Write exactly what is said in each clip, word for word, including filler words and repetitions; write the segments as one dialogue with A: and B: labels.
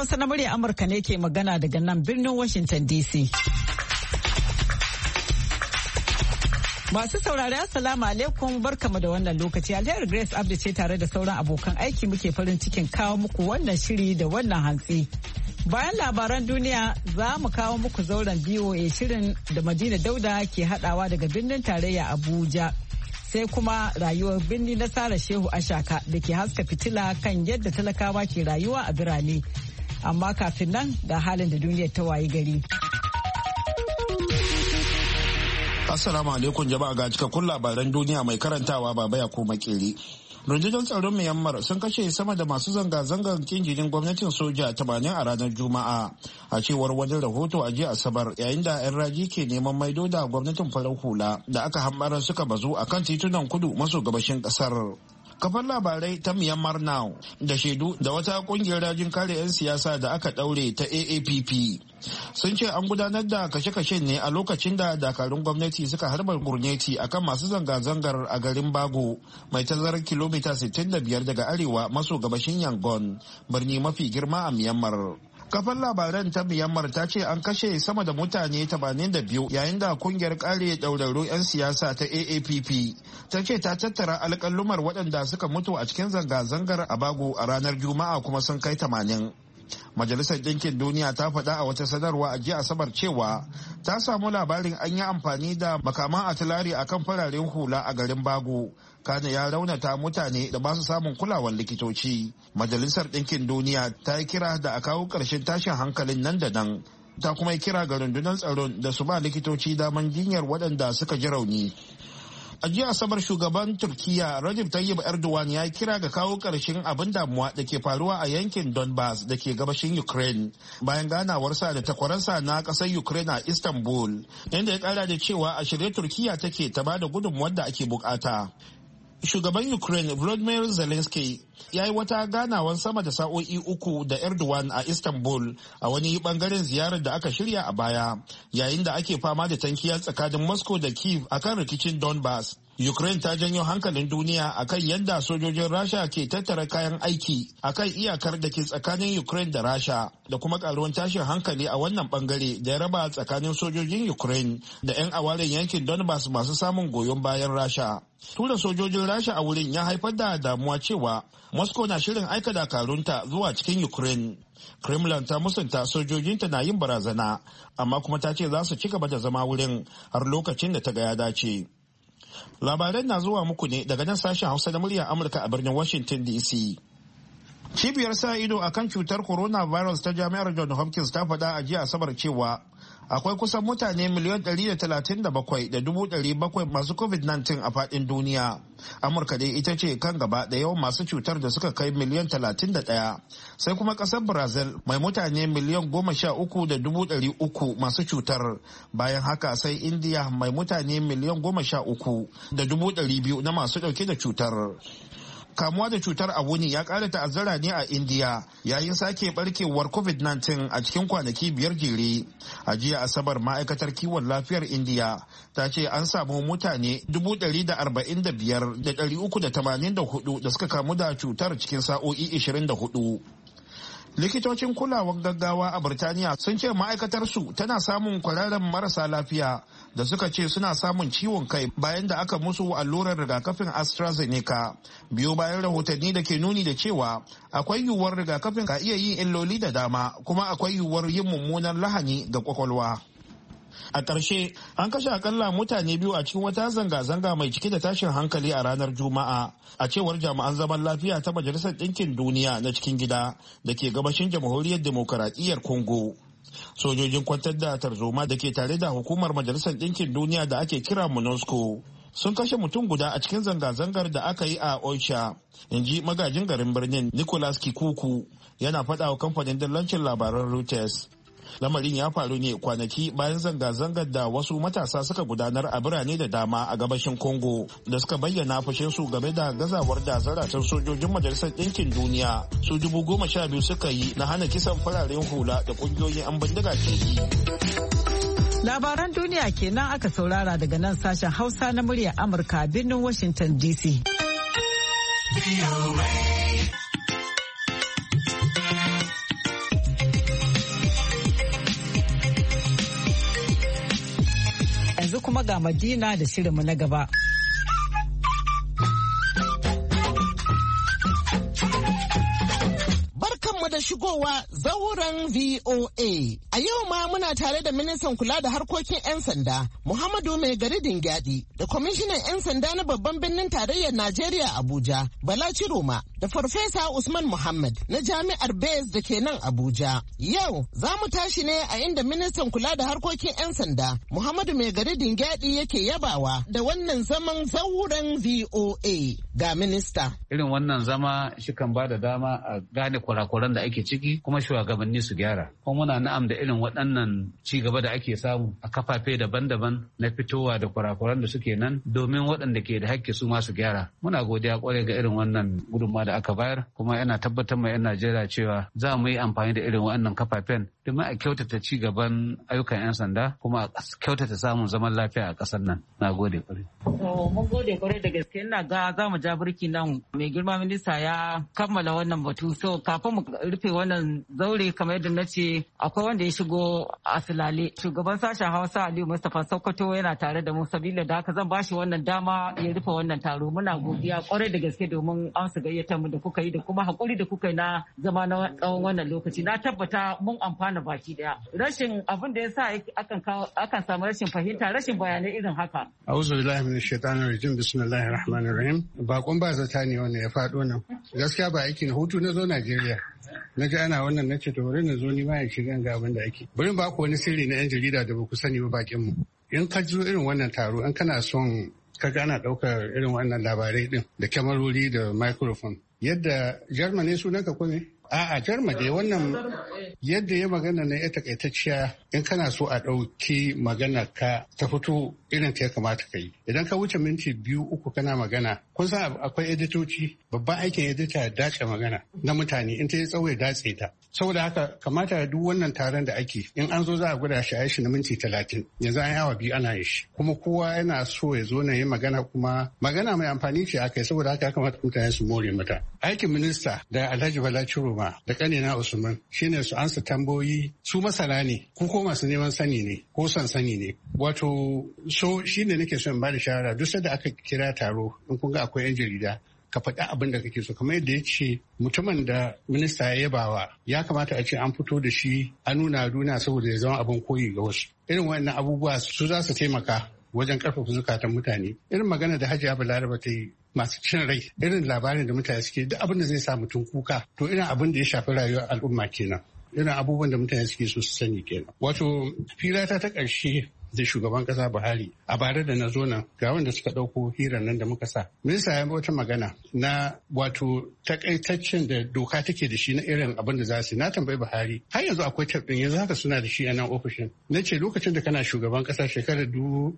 A: Hausa na murya Amurka ne ke magana daga nan birnin Washington D C. Masu saurari Assalamu alaikum barkamu da wannan lokaci. Alheri Grace Abdi ce tare da sauran abokan aiki muke farin cikin kawo muku wannan shiri da wannan hantsi. Bayan labaran duniya za mu kawo muku zauren B O A shirin da Madina Dauda ke hadawa daga birnin tarayya Abuja. Sai kuma rayuwar birni na Sara Shehu Ashaka da ke haska fitila kan yadda talakawa ke rayuwa a birane. Amma kafin nan ga halin da duniyar ta wayi gari.
B: Assalamu alaikum jama'a ga cikakkun labaran duniya mai karantawa Baba ya koma Makeri. Rundunar tsaron Myanmar sun kashe sama da masu zanga-zangar kin jinin gwamnatin soja tamanin a ranar Juma'a a cewar wani rahoto a jiya Asabar, yayin da 'yan raji ke neman maido da gwamnatin farar hula da aka hambara suka bazu a kan titunan kudu maso gabashin kasar. Kafar labarai ta Myanmar Now da shaidu da wata kungiyar rajin kare 'yan siyasa da aka daure ta A A P P sun ce an gudanar da kashe-kashen ne a lokacin da dakarun gwamnati suka harbar gurneti akan masu zanga-zangar a garin Bago mai tazarar kilomita sittin da biyar daga arewa maso gabashin Yangon, birni mafi girma a Myanmar. Kafar labaran ta Myanmar ta ce an kashe sama da mutane tamanin da biyu yayin da kungiyar kare ɗaurarru 'yan siyasa ta A A P P ta ce ta tattara alƙalumar waɗanda suka mutu a cikin zanga-zangar a Bago a ranar Juma'a kuma sun kai tamanin. Majalisar Ɗinkin Duniya ta faɗa a wata sanarwa a jiya Asabar cewa ta samu labarin an yi amfani da makaman atilari akan fararen hula a garin Bago. Kana ya raunata mutane da ba su samun kulawar likitoci. Majalisar Ɗinkin Duniya ta yi kira da a kawo ƙarshen tashin hankalin nan da nan. Ta kuma yi kira ga rundunar tsaron da su ba likitoci daman jinyar waɗanda suka ji rauni. A jiya Asabar shugaban Turkiyya Recep Tayyip Erdogan ya kira ga kawo ƙarshen abin damuwa da ke faruwa a yankin Donbass da ke gabashin Ukraine bayan ganawarsa da takwaransa na ƙasar Ukraine a Istanbul, inda ya ƙara da cewa a shirye Turkiyya take ta ba da gudunmuwar da ake bukata. Shugaban Ukraine Volodymyr Zelensky ya yi wata ganawar sama da sa'o'i uku da Erdogan a Istanbul a wani bangaren ziyarar da aka shirya a baya, yayin da ake fama da tankiya tsakanin Moscow da Kyiv akan rikicin Donbass. Ukraine ta janyo hankalin duniya akan yadda sojojin Rasha ke tattara kayan aiki akan iyakar da ke tsakanin Ukraine da Rasha da kuma karuwan tashin hankali a wannan bangare da ya raba tsakanin sojojin Ukraine da 'yan awaren yankin Donbass masu samun goyon bayan Rasha. Tura sojojin Rasha a wurin ya haifar da damuwa cewa Moscow na shirin aika dakarunta zuwa cikin Ukraine. Kremlin ta musanta sojojinta na yin barazana, amma kuma ta ce za su ci gaba da zama wurin har lokacin da ta ga ya dace. Labaran na zuwa muku ne daga nan sashen Hausa da muryar Amurka a birnin Washington D C. Cibiyar sa ido akan cutar coronavirus ta Jami'ar Johns Hopkins ta faɗa a jiya Asabar cewa akwai kusan mutane miliyan ɗari da talatin da bakwai da dubu ɗari bakwai masu covid nineteen a faɗin duniya. Amurka dai ita ce kan gaba da yawan masu cutar da suka kai miliyan talatin da ɗaya. Sai kuma ƙasar Brazil mai mutane miliyan goma sha uku da dubu ɗari uku masu cutar. Bayan haka sai India mai mutane miliyan goma sha uku da dubu ɗari biyu na masu ɗauke da cutar. Kamuwa da cutar a wuni ya ƙara ta'azzara ne a Indiya yayin sake barkewar covid nineteen a cikin kwanaki biyar jere. A jiya Asabar ma'aikatar kiwon lafiyar Indiya ta ce an samu mutane dubu ɗari da arba'in da biyar da ɗari uku da tamanin da hudu da suka kamu da cutar cikin sa'o'i ishirin da hudu. Likitocin kulawar gaggawa a Birtaniya sun ce ma'aikatarsu tana samun kwararren marasa lafiya da suka ce suna samun ciwon kai bayan da aka musu allurar rigakafin AstraZeneca, biyo bayan rahotanni da ke nuni da cewa akwai yiwuwar rigakafin ka iya yin illoli da dama, kuma akwai yiwuwar yin mummunan lahani ga kwakwalwa. A ƙarshe, an kashe akalla mutane biyu a cikin wata zanga-zanga mai cike da tashin hankali a ranar Juma'a, a cewar jami'an zaman lafiya ta Majalisar Ɗinkin Duniya na cikin gida da ke gabashin Jamhuriyar Demokaradiyyar Congo. Sojojin kwantar da tarzoma da ke tare da hukumar Majalisar Ɗinkin Duniya da ake kira MONUSCO sun kashe mutum guda a cikin zanga-zangar da aka yi a Oicha, in ji magajin garin birnin Nicholas Kikuku yana faɗa wa kamfanin dillancin labaran Reuters. Lamarin ya faru ne kwanaki bayan zanga-zangar da wasu matasa suka gudanar a birane da dama a gabashin Congo da suka bayyana su game da gazawar da zaratan sojojin Majalisar Ɗinkin Duniya su dubu goma sha biyu suka yi na hana kisan fararen hula da ƙungiyoyin 'yan bindiga ke yi.
A: Labaran duniya kenan aka saurara daga nan sashen Hausa na muryar Amurka a birnin Washington D C. yanzu kuma ga Madina da shirinmu na gaba.
C: Da shigowa zauren V O A. A yau ma muna tare da ministan kula da harkokin 'yan sanda Muhammadu Mai Gari Dingyadi da kwamishinan 'yan sanda na babban birnin tarayyar Najeriya Abuja Bala Ciroma da Farfesa Usman Muhammad na Jami'ar Bez da ke nan Abuja. Yau za mu tashi ne a inda ministan kula da harkokin 'yan sanda Muhammadu Mai Gari Dingyadi yake yabawa da wannan zaman zauren V O A. Ga minista.
D: Irin wannan zama shi kan ba da dama a gane kurakuran da ake ciki kuma shugabanni su gyara. Kuma muna na'am da irin waɗannan ci gaba da ake samu a kafafe daban-daban na fitowa da kurakuran da suke nan domin waɗanda ke da hakki su ma su gyara. Muna godiya kwarai ga irin wannan gudunmawa da aka bayar kuma yana tabbatar ma 'yan Najeriya cewa za mu yi amfani da irin waɗannan kafafen domin a kyautata ci gaban ayyukan 'yan sanda kuma a kyautata samun zaman lafiya a ƙasar nan. Na gode kwarai.
A: Mun gode kwarai da gaske. Ina ga za mu ja birki nan. Mai girma minista ya kammala wannan batu. So kafin mu rufe wannan zaure kamar yadda na ce akwai wanda ya shigo a silale. Shugaban sashen Hausa Aliyu Mustapha Sokoto yana tare da mu sabila da haka zan bashi wannan dama ya rufe wannan taro. Muna godiya kwarai da gaske domin amsa gayyatar mu da kuka yi da kuma hakuri da kuka yi na zama na tsawon wannan lokaci. Na tabbata mun amfana baki daya. Rashin abin da ya sa akan akan samu rashin fahimta, rashin bayanai irin haka.
E: A'udhu billahi minash shaitanir rajim. Bismillahir rahmanir rahim. Bakon ba zata ne wannan ya faɗo nan. Gaskiya ba aikin hutu na zo Najeriya. Na ji ana wannan na ce to bari na zo ni ma ya shiga ga abin da ake. Bari ba ku wani sirri na 'yan jarida da ba ku sani ba bakin mu. In ka zo irin wannan taro in kana son ka ga ana ɗaukar irin wannan labarai din da kyamarori da microphone. Yadda Germany sunanka ko ne? A'a Germany wannan yadda ya magana na ya takaitacciya in kana so a ɗauki magana ka ta fito irin ta ya kamata ka yi. Idan ka wuce minti biyu uku kana magana kun san akwai editoci babban aikin edita ya dace magana na mutane in ta yi tsawo ya datse ta. Saboda haka kamata duk wannan taron da ake in an zo za a gwada shi a shi na minti talatin yanzu an yi awa biyu ana yi shi kuma kowa yana so ya zo na yi magana kuma magana mai amfani ce aka yi saboda haka ya kamata mutane su more mata. Aikin minista da Alhaji Bala Ciroma da kanina Usman shine su ansa tambayoyi su masana ne ko ko masu neman sani ne ko son sani ne wato so shine nake son ba da shawara duk sanda aka kira taro in kun ga akwai 'yan jarida ka faɗi abin da kake so kamar yadda ya ce mutumin da minista ya yabawa ya kamata a ce an fito da shi an nuna duniya saboda ya zama abin koyi ga wasu irin wannan abubuwa su za su taimaka wajen karfafa zukatan mutane irin magana da Hajiya Balaraba ta yi masu cin rai irin labarin da mutane suke duk abin da zai sa mutum kuka to irin abin da ya shafi rayuwar al'umma kenan irin abubuwan da mutane suke so su sani kenan wato firata ta ƙarshe da shugaban kasa Buhari a bare da na zo nan ga wanda suka ɗauko hirar nan da muka sa. Minista ya wata magana na wato takaitaccen da doka take da shi na irin abin da za su na tambayi Buhari har yanzu akwai tabbin yanzu haka suna da shi a nan ofishin. Na ce lokacin da kana shugaban kasa shekarar dubu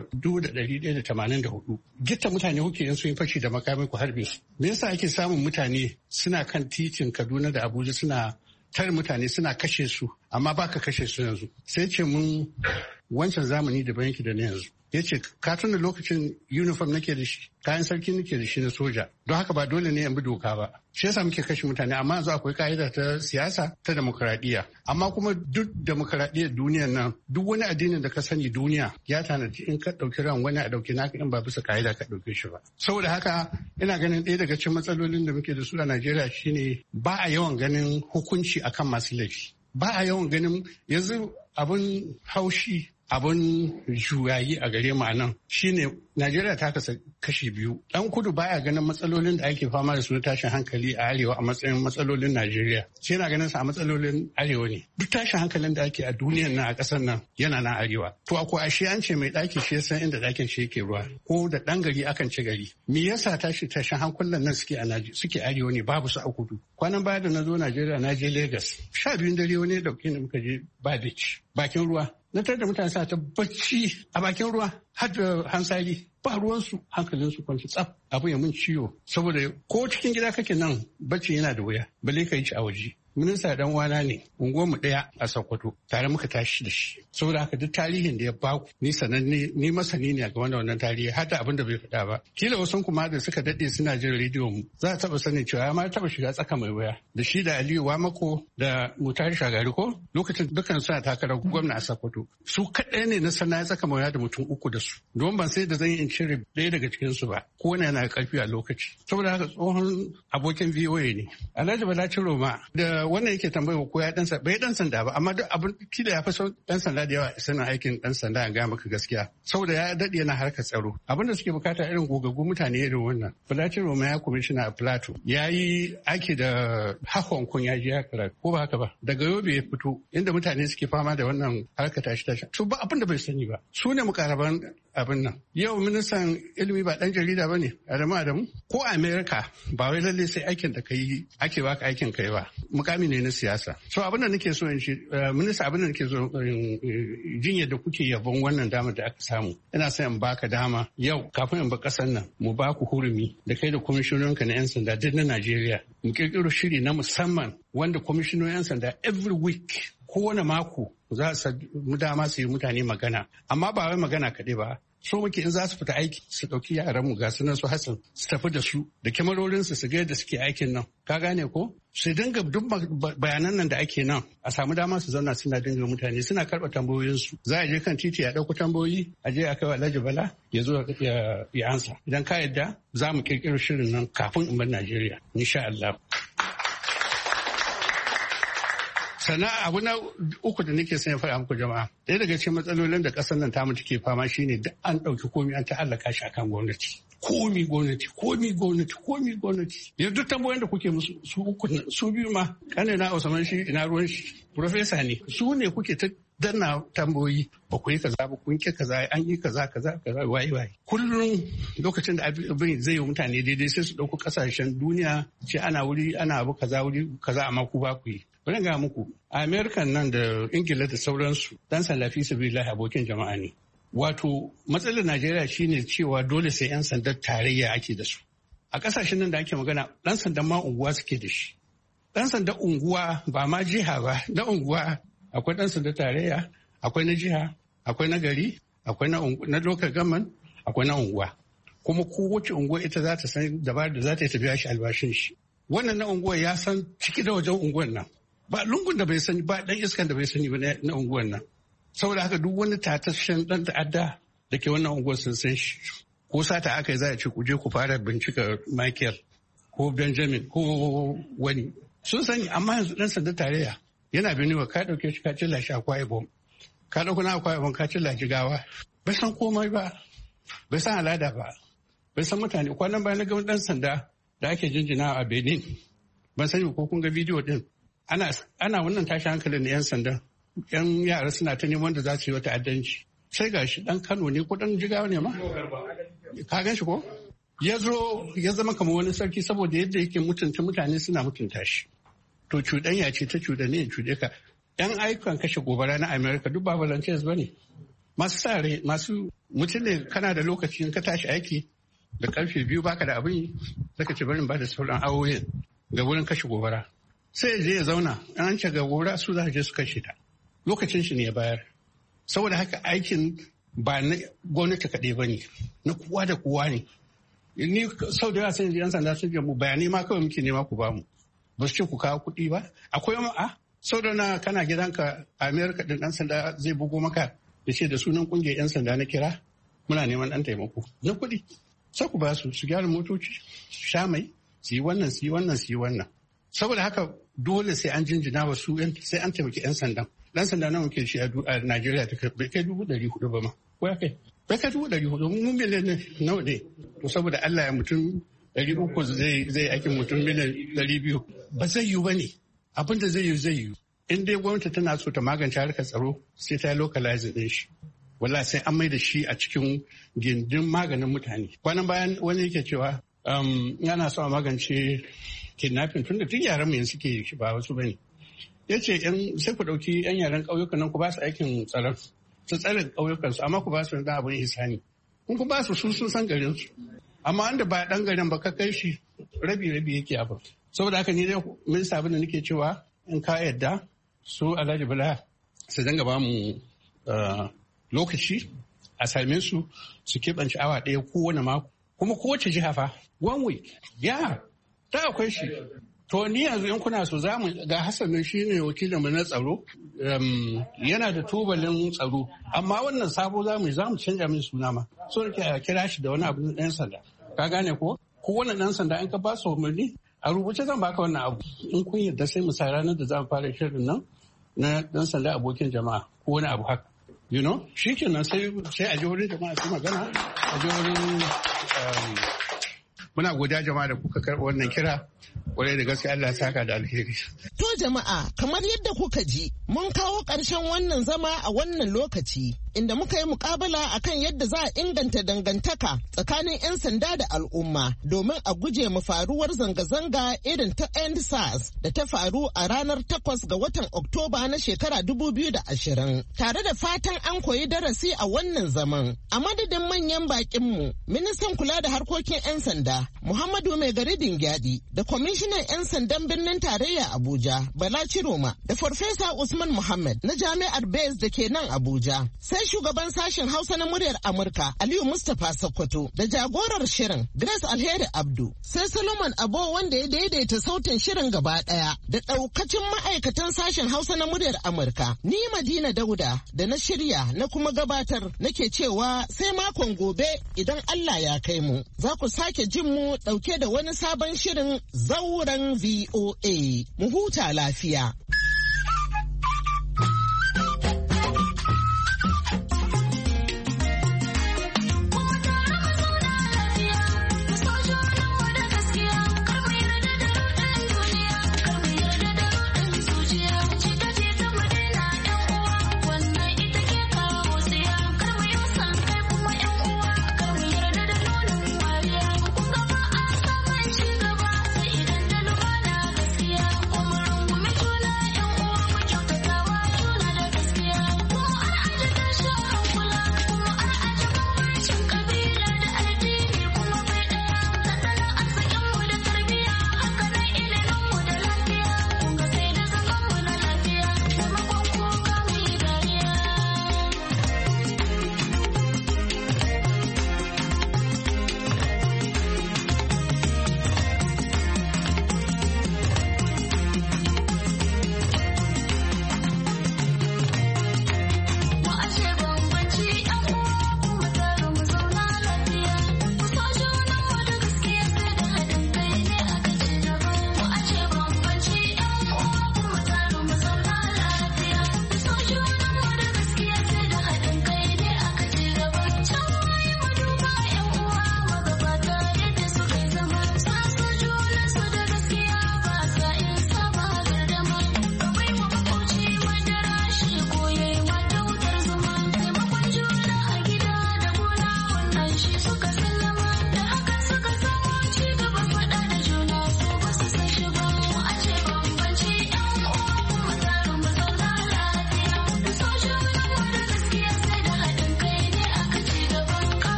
E: da ɗari ɗaya da tamanin da hudu gitta mutane kuke yin sun yi fashi da makamai ku harbe su. Me yasa ake samun mutane suna kan titin Kaduna da Abuja suna tare mutane suna kashe su amma baka kashe su yanzu sai ce mun wancan zamani da banki da na yanzu ya ce ka tuna lokacin uniform nake da shi kayan sarki nake da shi na soja don haka ba dole ne in bi doka ba shi yasa muke kashe mutane amma yanzu akwai ka'ida ta siyasa ta demokradiyya amma kuma duk demokradiyyar duniyar nan duk wani addinin da ka sani duniya ya tanadi in ka ɗauki ran wani a ɗauki naka in ba bisa ka'ida ka ɗauke shi ba saboda haka ina ganin ɗaya daga cikin matsalolin da muke da su a Najeriya shine ba a yawan ganin hukunci akan masu laifi ba a yawan ganin yanzu abin haushi abin juyayi a gare mu nan shine Najeriya ta kasa kashi biyu. Ɗan kudu baya ganin matsalolin da ake fama da su na tashin hankali a arewa a matsayin matsalolin Najeriya. Sai yana ganin sa a matsalolin arewa ne. Duk tashin hankalin da ake a duniyar nan a ƙasar nan yana na arewa. To akwai ashe an ce mai ɗaki shi san inda ɗakin shi yake ruwa ko da ɗan gari akan ci gari. Me yasa tashi tashin hankulan nan suke a suke arewa ne babu su a kudu. Kwanan baya da na zo Najeriya na je Lagos. Sha biyun dare wani ya ɗauke ni muka je Ba Beach bakin ruwa. Na tare da mutane sa ta bacci a bakin ruwa har da hansari ba ruwansu hankalinsu kwanci tsaf abu ya mun ciwo saboda ko cikin gida kake nan bacci yana da wuya balle ka yi ci a waje minista dan uwana ne, unguwar mu daya a Sokoto, tare muka tashi da shi. Saboda haka duk tarihin da ya baku ni sananne ni masani ne ga wannan wannan tarihi har da abin da bai faɗa ba. Kila wasu kuma da suka dade suna jin rediyo mu za a taba sanin cewa ya ma taba shiga tsaka mai waya da shi da Aliyu Wamako da Mutari Shagari ko lokacin dukkan suna takarar gwamna a Sokoto. Su kaɗai ne na sana ya tsaka mai waya da mutum uku da su. Don ban sai da zan yi in cire ɗaya daga cikin su ba. Ko wani yana karfi a lokaci. Saboda haka tsohon abokin V O A ne. Alhaji Bala Ciroma da wannan yake tambaya ko ya dan sanda bai dan sanda ba amma duk abin kila ya fi son dan sanda da yawa sanin aikin dan sanda a ga maka gaskiya. Saboda ya dade yana harkar tsaro. Abin da suke bukata irin gogaggu mutane irin wannan. Bala Ciroma ya kwamishina a Plateau. Ya yi aiki da hakon kun ya ji ya karatu ko ba haka ba. Daga Yobe ya fito inda mutane suke fama da wannan harkar tashi tashi. Su ba abin da bai sani ba. Su ne mukaraban abin nan. Yau ministan ilimi ba dan jarida ba ne, Adamu Adamu. Ko a Amerika ba wai lalle sai aikin da kai ake baka aikin kai ba. Mukami ne na siyasa. So abin da nake so in shi minista abin da nake so jin yadda kuke yabon wannan damar da aka samu. Ina son in baka dama yau kafin in ba kasar nan mu ba ku hurumi da kai da kwamishinonka na 'yan sanda duk na Najeriya. Mu kirkiro shiri na musamman wanda kwamishinon 'yan sanda every week kowane mako za su mu dama su yi mutane magana. Amma ba wai magana kaɗai ba. So muke in za su fita aiki su ɗauki yaran mu ga sunan su Hassan su tafi da su da kyamarorin su su ga yadda suke aikin nan ka gane ko su dinga duk bayanan nan da ake nan a samu dama su zauna suna dinga mutane suna karɓa tambayoyin su za a je kan titi a ɗauko tambayoyi a je a kai Alhaji Bala ya zo ya ansa idan ka yadda za mu kirkiro shirin nan kafin in bar Najeriya insha Allah. Sannan abu na uku da nake son ya faɗa muku jama'a ɗaya daga cikin matsalolin da ƙasar nan tamu take fama shine duk an ɗauki komi an ta'allaka shi akan gwamnati komi gwamnati komi gwamnati komi gwamnati yanzu duk tambayoyin da kuke musu su uku su biyu ma kane na Usman shi ina ruwan shi profesa ne su ne kuke ta danna tambayoyi ba ku yi kaza ba kun ki kaza an yi kaza kaza kaza waye waye kullum lokacin da abin zai yi mutane daidai sai su ɗauko ƙasashen duniya ce ana wuri ana abu kaza wuri kaza amma ku ba ku yi. Bari ga muku, a Amerikan nan da Ingila da sauransu, dan sanda fi sabilillahi abokin jama'a ne. Wato, matsalar Najeriya shine cewa dole sai 'yan sandan tarayya ake da su. A ƙasashen nan da ake magana, ɗan sandan ma unguwa suke da shi. Ɗan sandan unguwa ba ma jiha ba, na unguwa akwai ɗan sandan tarayya, akwai na jiha, akwai na gari, akwai na local government, akwai na unguwa. Kuma kowace unguwa ita za ta san dabarar da za ta yi ta biya shi albashin shi. Wannan na unguwa ya san ciki da wajen unguwan nan. Ba lungun da bai sani ba dan iskan da bai sani ba na unguwan nan saboda haka duk wani tatashen dan ta'adda da ke wannan unguwar sun san shi ko sata aka yi za a ce ku je ku fara bincika Michael ko Benjamin ko wani sun sani amma yanzu dan sanda tarayya yana biniwa ka dauke shi ka cilla shi akwai bom ka dauko na akwai bom ka cilla jigawa bai san komai ba bai san al'ada ba bai san mutane kwanan bayan na ga dan sanda da ake jinjina a Benin ban sani ko kun ga bidiyo din Ana, ana wannan tashi hankalin na 'yan sanda, 'yan yara suna ta neman da za su yi wata addanci. Sai ga shi ɗan Kano ne ko ɗan Jigawa ne ma? Ka gan shi ko? Ya zo ya zama kamar wani sarki saboda yadda yake mutunta mutane suna mutunta shi. To cuɗanya ce ta cuɗa ne cuɗe ka. 'Yan ayyukan kashe gobara na Amerika duk ba volunteers ba ne. Masu sa rai, masu mutum ne kana da lokaci in ka tashi aiki da karfe biyu baka da abin zaka ce barin ba da sauran awoyin ga wurin kashe gobara. Sai ya je ya zauna an ce ga gora su za je su kashe ta lokacin shi ne ya bayar saboda haka aikin ba na gwamnati kaɗai ba ne na kowa da kowa ne ni sau da yawa sai yan sanda sun mu bayanai ma kawai muke nema ku ba mu ba su ce ku kawo kuɗi ba akwai ma a sau da na kana gidanka a Amerika din ɗan sanda zai bugo maka ya ce da sunan ƙungiyar yan sanda na kira muna neman ɗan taimako na kuɗi sai ku ba su su gyara motoci su sha mai su yi wannan su yi wannan su yi wannan saboda haka dole sai an jinjina wa su sai an taimaki 'yan sandan. Dan sanda nawa ke shi a Najeriya ta bai kai dubu ɗari hudu ba ma. Ko ya kai? Bai kai dubu ɗari hudu mun miliyan nawa ne. To saboda Allah ya mutum ɗari uku zai zai aikin mutum miliyan ɗari biyu. Ba zai yiwu ba ne. Abin da zai yiwu zai yiwu. In dai gwamnati tana so ta magance harkar tsaro sai ta localize ɗin shi. Wallahi sai an mai da shi a cikin gindin maganin mutane. Kwanan bayan wani yake cewa yana so a magance kidnapping tun da tun yaran mu yanzu suke shi ba wasu bane ya ce sai ku ɗauki yan yaran ƙauyukan nan ku ba su aikin tsaron su tsare ƙauyukan su amma ku ba su da abin ihsani kun ku ba su su sun san garin su amma wanda ba dan garin ba ka kai shi rabi rabi yake abu saboda haka ni dai minista abin da nake cewa in ka yadda su Alhaji Bala su dinga ba mu lokaci a same su su keɓance awa ɗaya kowane mako kuma kowace jiha fa one week ya ta akwai shi. To ni yanzu in kuna so za mu ga Hassan shi ne wakilin mu na tsaro yana da tubalin tsaro amma wannan sabo za mu za mu canja min suna ma so da kira shi da wani abu ɗan sanda ka gane ko ko wannan ɗan sanda in ka ba su umarni a rubuce zan baka wannan abu in kun yarda sai mu sa ranar da za mu fara shirin nan na ɗan sanda abokin jama'a ko wani abu haka you know shi kenan sai sai a ji wurin jama'a su magana a ji wurin muna godiya jama'a da kuka karɓi wannan kira kwarai da gaske Allah ya saka da alheri.
C: To jama'a kamar yadda kuka ji mun kawo ƙarshen wannan zama a wannan lokaci inda muka yi mukabala akan yadda za a inganta dangantaka tsakanin 'yan sanda da al'umma domin a guje mu faruwar zanga-zanga irin ta End SARS da ta faru a ranar takwas ga watan Oktoba na shekara dubu biyu da ashirin. Tare da fatan an koyi darasi a wannan zaman. A madadin manyan bakinmu, ministan kula da harkokin 'yan sanda Muhammadu Mai Gari Dingyadi da kwamishinan 'yan sandan birnin tarayya Abuja Bala Ciroma da Farfesa Usman Muhammad na Jami'ar Bez da ke nan Abuja. Sai shugaban sashen Hausa na muryar Amurka Aliyu Mustapha Sokoto da jagorar shirin Grace Alheri Abdu. Sai Solomon Abo wanda ya daidaita sautin shirin gaba daya da daukacin ma'aikatan sashen Hausa na muryar Amurka. Ni Madina Dauda da na shirya na kuma gabatar nake cewa sai makon gobe idan Allah ya kai mu. Za ku sake jin mu dauke da wani sabon shirin zauren V O A. Mu huta lafiya.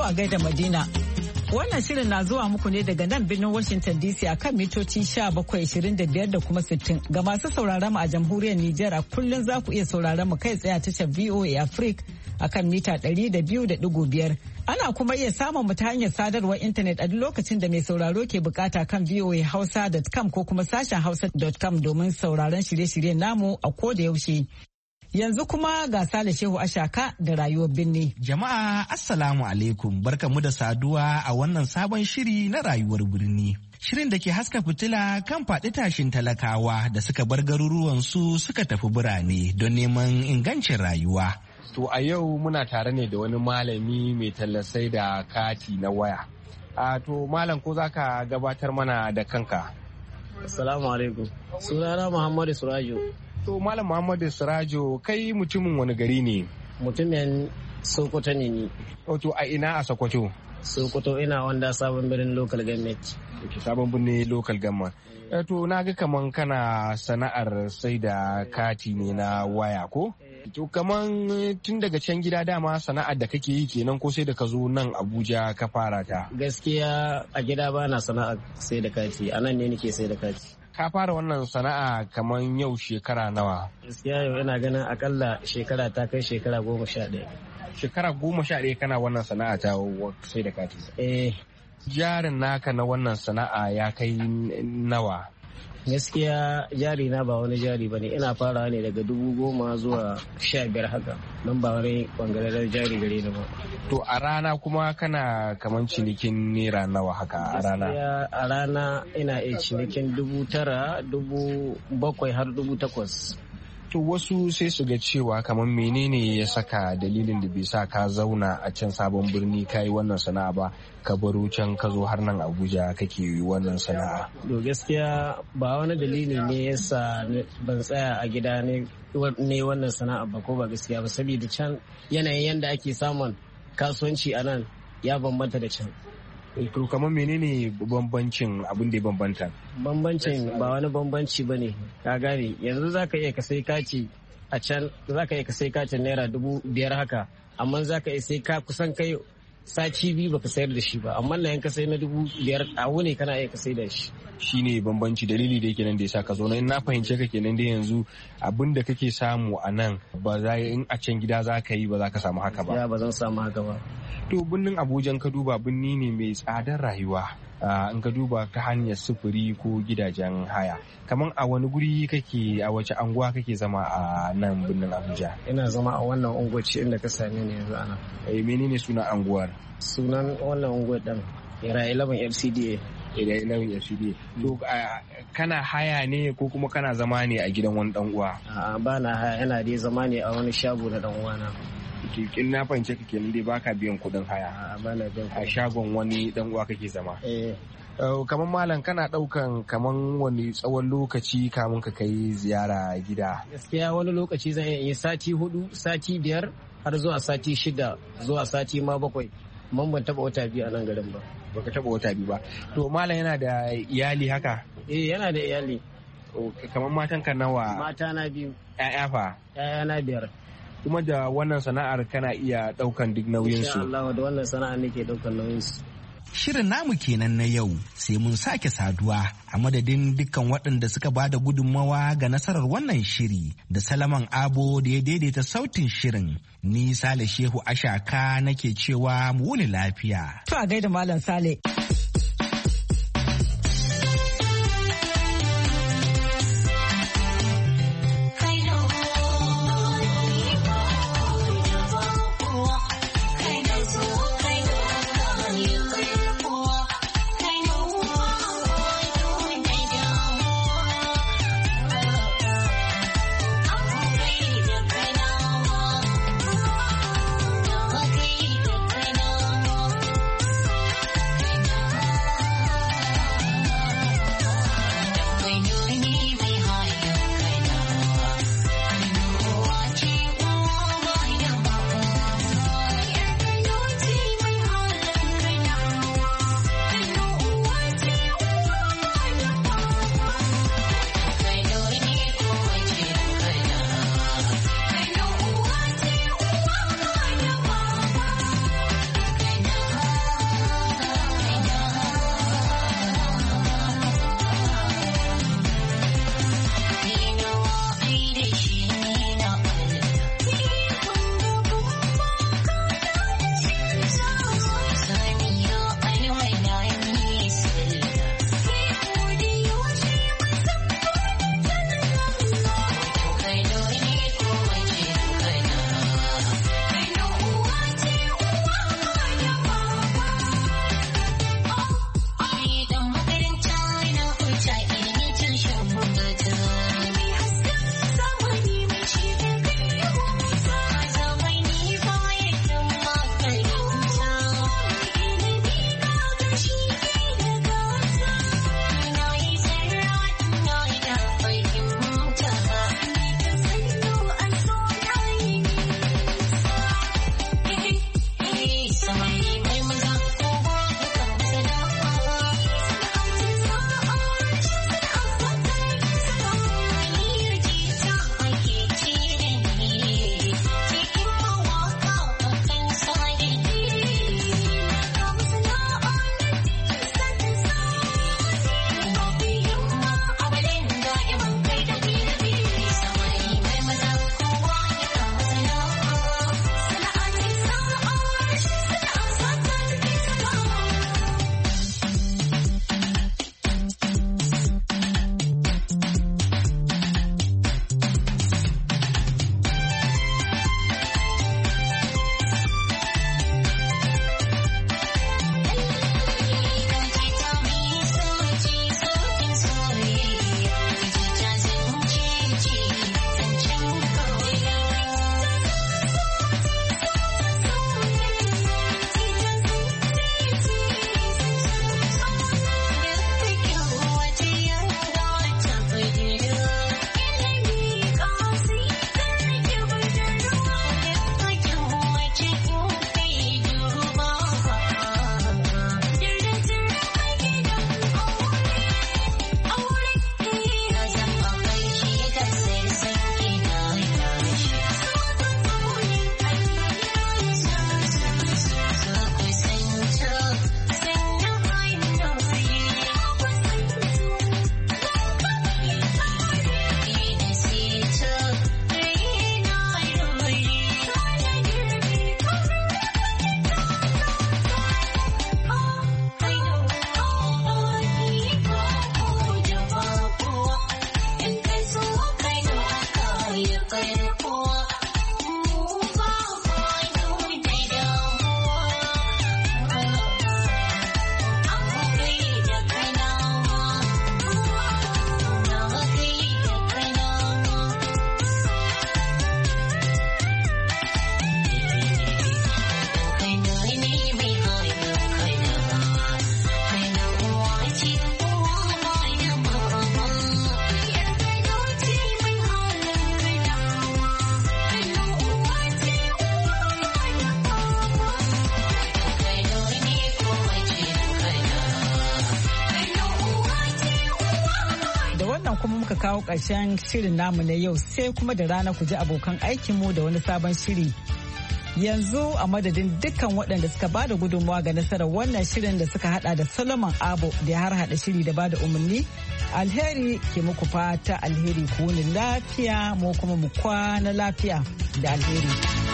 A: a gaida Madina. Wannan shirin na zuwa muku ne daga nan birnin Washington D C a kan mitoci bakwai ashirin da biyar da kuma sittin. Ga masu sauraron mu a jamhuriyar Nijar a kullum za ku iya sauraron mu kai tsaye a tashar V O A Africa a kan mita ɗari da biyu da ɗigo biyar. Ana kuma iya samun mu ta hanyar sadarwar intanet a duk lokacin da mai sauraro ke bukata kan v o a hausa dot com ko kuma sashen hausa dot com domin sauraron shirye-shiryen namu a ko da yaushe. Yanzu kuma ga Sale Shehu Ashaka da rayuwar birni.
F: Jama'a Assalamu alaikum, barkamu da saduwa a wannan sabon shiri na rayuwar birni. Shirin da ke haska fitila kan faɗi tashin talakawa da suka bar garuruwansu suka tafi birane don neman ingancin rayuwa.
G: To a yau muna tare ne da wani malami mai tallasai da kati na waya. A to malam ko za ka gabatar mana da kanka?
H: Assalamu alaikum. Sunana Muhammadu Surajo.
G: To Malam Muhammadu Sirajo, kai mutumin wani gari ne?
H: Mutumin Sokoto ne ni.
G: Wato a ina a Sokoto?
H: Sokoto ina wanda sabon birnin local government.
G: Okay, sabon birnin local government. To na ga kaman kana sana'ar sai da kati ne na waya ko? To kaman tun daga can gida dama sana'ar da kake yi kenan ko sai da ka zo nan Abuja ka fara ta?
H: Gaskiya a gida ba na sana'ar sai da kati, a nan ne nake sai da kati.
G: Ka fara wannan sana'a kamar yau shekara nawa?
H: Gaskiya yau ina ganin akalla shekara ta kai shekara goma sha ɗaya.
G: Shekara goma sha ɗaya kana wannan sana'a ta sai da kati?
H: Eh.
G: Jarin naka na wannan sana'a ya kai nawa?
H: Gaskiya jari na ba wani jari ba ne, ina farawa ne daga dubu goma zuwa sha biyar haka, don ba wani bangaren jari gare ni ba.
G: To a rana kuma kana kaman cinikin naira nawa haka a rana?
H: Gaskiya a rana ina iya cinikin dubu tara, dubu bakwai har dubu takwas.
G: To wasu sai su ga cewa kamar menene ya saka dalilin da bai sa ka zauna a can sabon birni ka yi wannan sana'a ba, ka baro can ka zo har nan Abuja kake yi wannan sana'a?
H: To gaskiya ba wani dalili ne yasa ban tsaya a gida ne wannan sana'a ba, ko ba gaskiya ba, saboda can yanayin yanda ake samun kasuwanci a nan ya bambanta da can.
G: To kamar menene bambancin abin da ya bambanta?
H: Bambancin ba wani bambanci ba ne, ka gane yanzu za ka iya ka sai kaci a can, za ka iya ka sai kacin naira dubu biyar haka, amma za ka iya sai ka kusan kai sati biyu baka sayar da shi ba, amma na yanka sai na dubu biyar a wuni kana iya ka sai da shi.
G: Shi ne bambanci, dalili da yake nan da ya sa ka zo nan. Na fahimce ka kenan dai yanzu abin da kake samu a nan ba za in a can gida za ka yi ba za ka samu haka ba.
H: Ya ba zan samu haka ba.
G: To birnin Abuja ka duba birni ne mai tsadar rayuwa. In ka duba ta hanyar sufuri ko gidajen haya, kamar a wani guri kake, a wace anguwa kake zama a nan birnin Abuja?
H: Ina zama a wannan unguwaci inda ka same ni yanzu ana.
G: Eh menene sunan anguwar?
H: Sunan wannan unguwar din Era eleven F C D A.
G: Era eleven F C D A. To kana haya ne ko kuma kana zama ne a gidan wani dan uwa?
H: A'a ba na haya, ina dai zama ne a wani shago na dan uwana.
G: Kin na fahimce ka kenan dai baka biyan kuɗin haya.
H: A'a ba na biyan.
G: A shagon wani dan uwa kake zama.
H: Eh.
G: Kamar malam kana daukan kaman wani tsawon lokaci kamun ka kai ziyara gida?
H: Gaskiya wani lokaci zan yi sati hudu, sati biyar har zuwa sati shida, zuwa sati ma bakwai. Man ban taba wata biyu a nan garin ba.
G: Baka taba wata biyu ba. To malam yana da iyali haka?
H: Eh yana da iyali.
G: Kamar matan ka nawa?
H: Mata na biyu.
G: Ƴaƴa fa?
H: Ƴaƴa na biyar.
G: Kuma da wannan sana'ar kana iya daukan duk nauyin su?
H: Insha Allah da wannan sana'ar nake daukan nauyin su.
F: Shirin namu kenan na yau, sai mun sake saduwa a madadin dukkan waɗanda suka ba da gudunmawa ga nasarar wannan shiri da Salaman Abo da ya daidaita sautin shirin. Ni Sale Shehu Ashaka nake cewa mu wuni lafiya.
A: To a gaida Malam Sale. kuma muka kawo ƙarshen shirin namu na yau sai kuma da rana ku ji abokan aikinmu da wani sabon shiri. Yanzu a madadin dukkan waɗanda suka ba da gudunmawa ga nasarar wannan shirin da suka hada da Solomon Abo da ya har hada shiri da ba da umarni. Alheri ke muku fata alheri ku wuni lafiya mu kuma mu kwana lafiya da alheri.